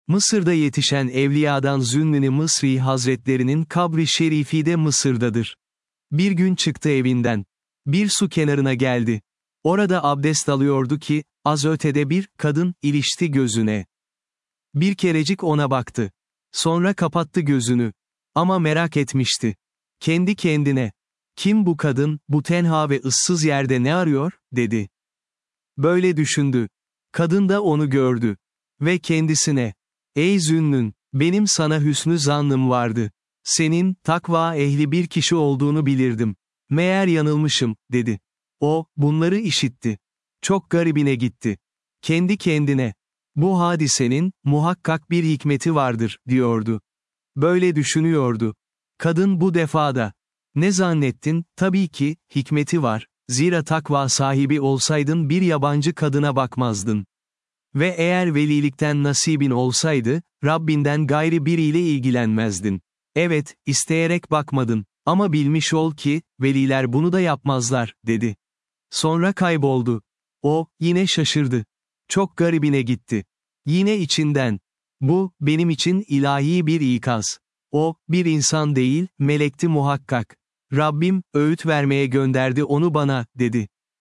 Mısır'da yetişen Evliya'dan Zünnun-i Mısri Hazretlerinin kabri şerifi de Mısır'dadır. Bir gün çıktı evinden. Bir su kenarına geldi. Orada abdest alıyordu ki, az ötede bir kadın ilişti gözüne. Bir kerecik ona baktı. Sonra kapattı gözünü. Ama merak etmişti. Kendi kendine, kim bu kadın, bu tenha ve ıssız yerde ne arıyor, dedi. Böyle düşündü. Kadın da onu gördü. Ve kendisine, ey Zünnun, benim sana hüsnü zannım vardı. Senin, takva ehli bir kişi olduğunu bilirdim. Meğer yanılmışım, dedi. O, bunları işitti. Çok garibine gitti. Kendi kendine, bu hadisenin, muhakkak bir hikmeti vardır, diyordu. Böyle düşünüyordu. Kadın bu defada, ne zannettin, tabii ki, hikmeti var, zira takva sahibi olsaydın bir yabancı kadına bakmazdın. Ve eğer velilikten nasibin olsaydı, Rabbinden gayri biriyle ilgilenmezdin. Evet, isteyerek bakmadın, ama bilmiş ol ki, veliler bunu da yapmazlar, dedi. Sonra kayboldu. O, yine şaşırdı. Çok garibine gitti. Yine içinden, bu, benim için ilahi bir ikaz. O, bir insan değil, melekti muhakkak. Rabbim, öğüt vermeye gönderdi onu bana, dedi.